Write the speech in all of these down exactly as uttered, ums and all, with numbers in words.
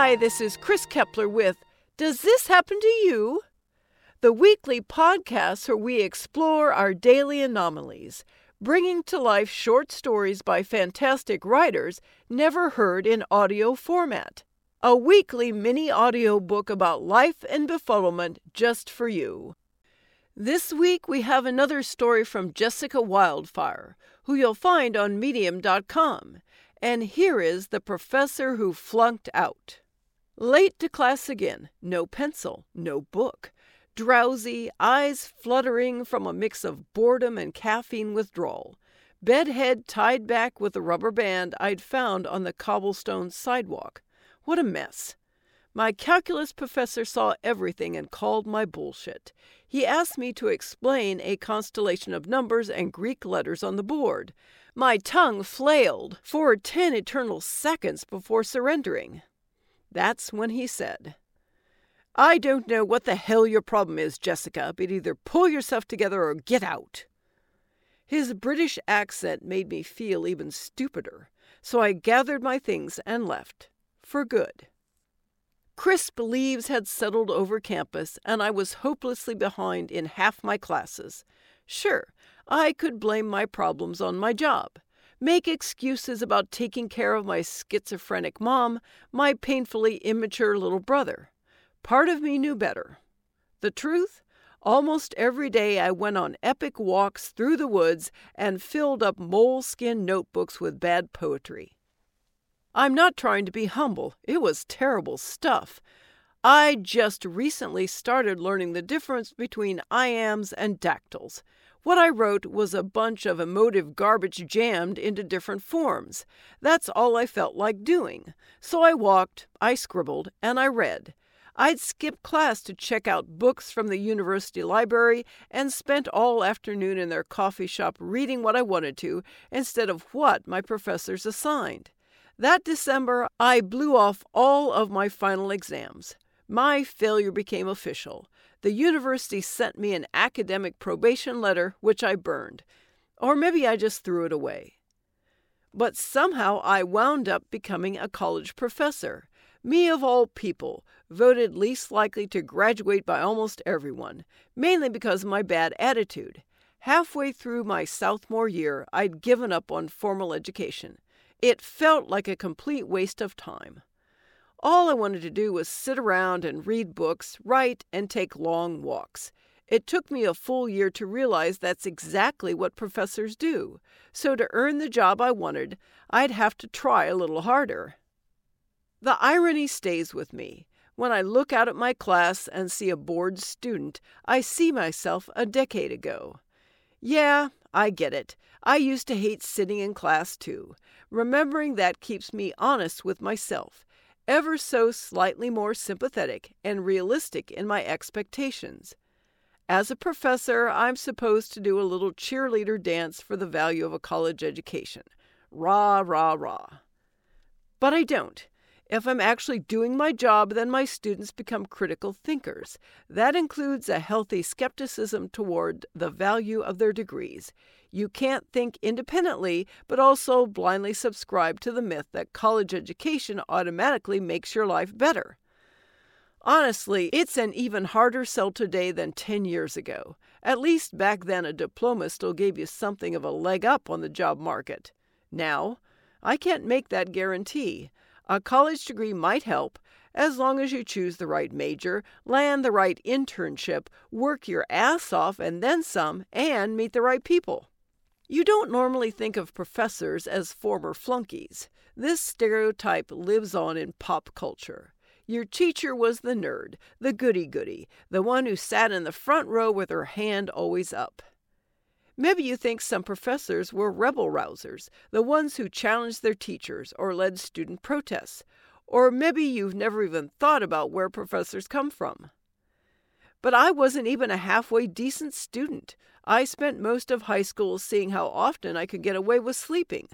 Hi, this is Chris Kepler with Does This Happen to You? The weekly podcast where we explore our daily anomalies, bringing to life short stories by fantastic writers never heard in audio format. A weekly mini audio book about life and befuddlement just for you. This week we have another story from Jessica Wildfire, who you'll find on medium dot com. And here is The Professor Who Flunked Out. Late to class again, no pencil, no book. Drowsy, eyes fluttering from a mix of boredom and caffeine withdrawal. Bedhead tied back with a rubber band I'd found on the cobblestone sidewalk. What a mess. My calculus professor saw everything and called my bullshit. He asked me to explain a constellation of numbers and Greek letters on the board. My tongue flailed for ten eternal seconds before surrendering. That's when he said, "I don't know what the hell your problem is, Jessica, but either pull yourself together or get out." His British accent made me feel even stupider, so I gathered my things and left. For good. Crisp leaves had settled over campus, and I was hopelessly behind in half my classes. Sure, I could blame my problems on my job, make excuses about taking care of my schizophrenic mom, my painfully immature little brother. Part of me knew better. The truth? Almost every day I went on epic walks through the woods and filled up moleskin notebooks with bad poetry. I'm not trying to be humble. It was terrible stuff. I just recently started learning the difference between iambs and dactyls. What I wrote was a bunch of emotive garbage jammed into different forms. That's all I felt like doing. So I walked, I scribbled, and I read. I'd skip class to check out books from the university library and spent all afternoon in their coffee shop reading what I wanted to instead of what my professors assigned. That December, I blew off all of my final exams. My failure became official. The university sent me an academic probation letter, which I burned. Or maybe I just threw it away. But somehow I wound up becoming a college professor. Me of all people, voted least likely to graduate by almost everyone, mainly because of my bad attitude. Halfway through my sophomore year, I'd given up on formal education. It felt like a complete waste of time. All I wanted to do was sit around and read books, write, and take long walks. It took me a full year to realize that's exactly what professors do. So to earn the job I wanted, I'd have to try a little harder. The irony stays with me. When I look out at my class and see a bored student, I see myself a decade ago. Yeah, I get it. I used to hate sitting in class too. Remembering that keeps me honest with myself, ever so slightly more sympathetic and realistic in my expectations. As a professor, I'm supposed to do a little cheerleader dance for the value of a college education. Rah, rah, rah. But I don't. If I'm actually doing my job, then my students become critical thinkers. That includes a healthy skepticism toward the value of their degrees. You can't think independently, but also blindly subscribe to the myth that college education automatically makes your life better. Honestly, it's an even harder sell today than ten years ago. At least back then a diploma still gave you something of a leg up on the job market. Now, I can't make that guarantee. A college degree might help, as long as you choose the right major, land the right internship, work your ass off and then some, and meet the right people. You don't normally think of professors as former flunkies. This stereotype lives on in pop culture. Your teacher was the nerd, the goody-goody, the one who sat in the front row with her hand always up. Maybe you think some professors were rebel-rousers, the ones who challenged their teachers or led student protests. Or maybe you've never even thought about where professors come from. But I wasn't even a halfway decent student. I spent most of high school seeing how often I could get away with sleeping.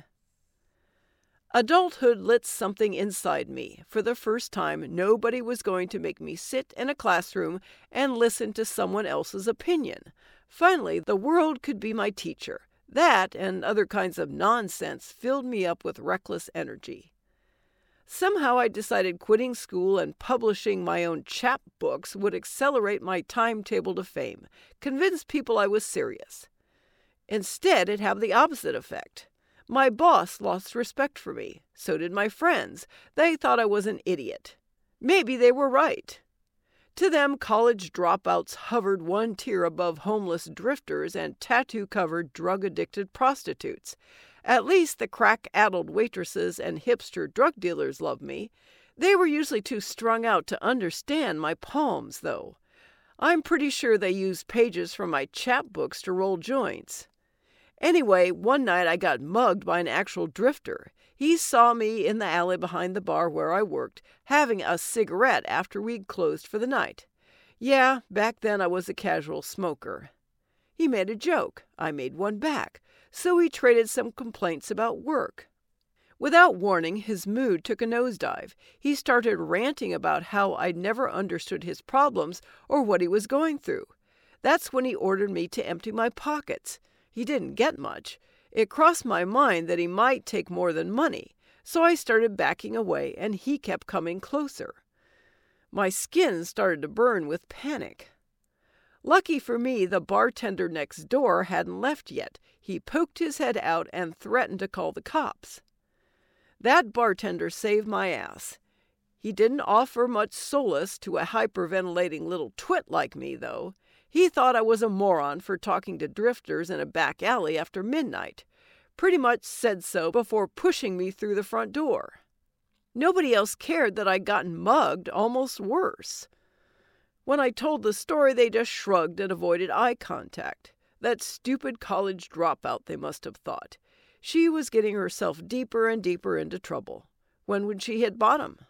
Adulthood lit something inside me. For the first time, nobody was going to make me sit in a classroom and listen to someone else's opinion. Finally, the world could be my teacher. That and other kinds of nonsense filled me up with reckless energy. Somehow I decided quitting school and publishing my own chapbooks would accelerate my timetable to fame, convince people I was serious. Instead, it had the opposite effect. My boss lost respect for me. So did my friends. They thought I was an idiot. Maybe they were right. To them, college dropouts hovered one tier above homeless drifters and tattoo-covered, drug-addicted prostitutes. At least the crack-addled waitresses and hipster drug dealers loved me. They were usually too strung out to understand my poems, though. I'm pretty sure they used pages from my chapbooks to roll joints. Anyway, one night I got mugged by an actual drifter. He saw me in the alley behind the bar where I worked, having a cigarette after we'd closed for the night. Yeah, back then I was a casual smoker. He made a joke. I made one back. So we traded some complaints about work. Without warning, his mood took a nosedive. He started ranting about how I'd never understood his problems or what he was going through. That's when he ordered me to empty my pockets. He didn't get much. It crossed my mind that he might take more than money, so I started backing away and he kept coming closer. My skin started to burn with panic. Lucky for me, the bartender next door hadn't left yet. He poked his head out and threatened to call the cops. That bartender saved my ass. He didn't offer much solace to a hyperventilating little twit like me, though. He thought I was a moron for talking to drifters in a back alley after midnight. Pretty much said so before pushing me through the front door. Nobody else cared that I'd gotten mugged, almost worse. When I told the story, they just shrugged and avoided eye contact. That stupid college dropout, they must have thought. She was getting herself deeper and deeper into trouble. When would she hit bottom?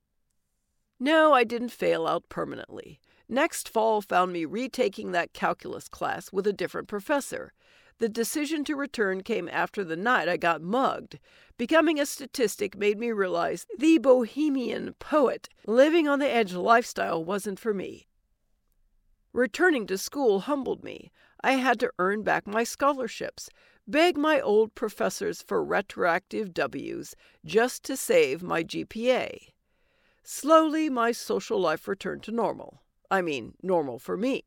No, I didn't fail out permanently. Next fall found me retaking that calculus class with a different professor. The decision to return came after the night I got mugged. Becoming a statistic made me realize the bohemian poet, living on the edge lifestyle wasn't for me. Returning to school humbled me. I had to earn back my scholarships, beg my old professors for retroactive W's just to save my G P A. Slowly, my social life returned to normal. I mean, normal for me.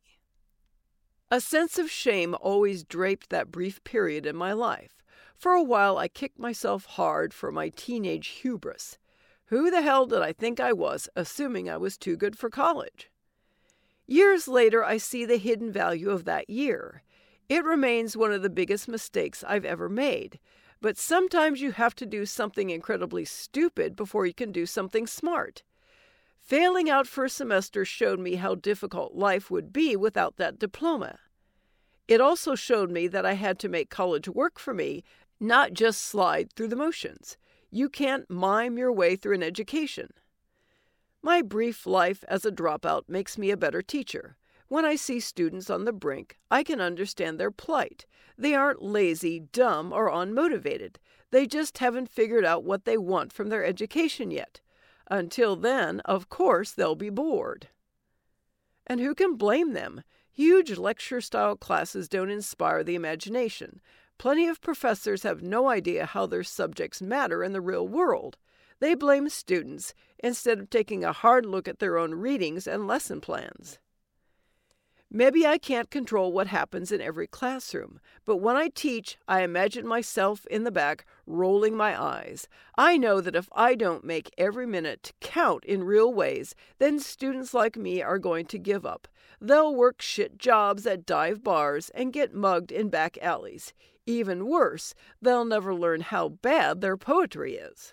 A sense of shame always draped that brief period in my life. For a while, I kicked myself hard for my teenage hubris. Who the hell did I think I was, assuming I was too good for college? Years later, I see the hidden value of that year. It remains one of the biggest mistakes I've ever made. But sometimes you have to do something incredibly stupid before you can do something smart. Failing out for a semester showed me how difficult life would be without that diploma. It also showed me that I had to make college work for me, not just slide through the motions. You can't mime your way through an education. My brief life as a dropout makes me a better teacher. When I see students on the brink, I can understand their plight. They aren't lazy, dumb, or unmotivated. They just haven't figured out what they want from their education yet. Until then, of course, they'll be bored. And who can blame them? Huge lecture-style classes don't inspire the imagination. Plenty of professors have no idea how their subjects matter in the real world. They blame students instead of taking a hard look at their own readings and lesson plans. Maybe I can't control what happens in every classroom, but when I teach, I imagine myself in the back rolling my eyes. I know that if I don't make every minute count in real ways, then students like me are going to give up. They'll work shit jobs at dive bars and get mugged in back alleys. Even worse, they'll never learn how bad their poetry is.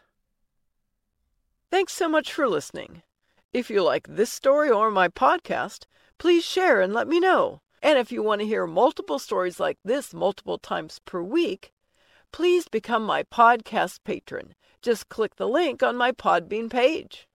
Thanks so much for listening. If you like this story or my podcast, please share and let me know. And if you want to hear multiple stories like this multiple times per week, please become my podcast patron. Just click the link on my Podbean page.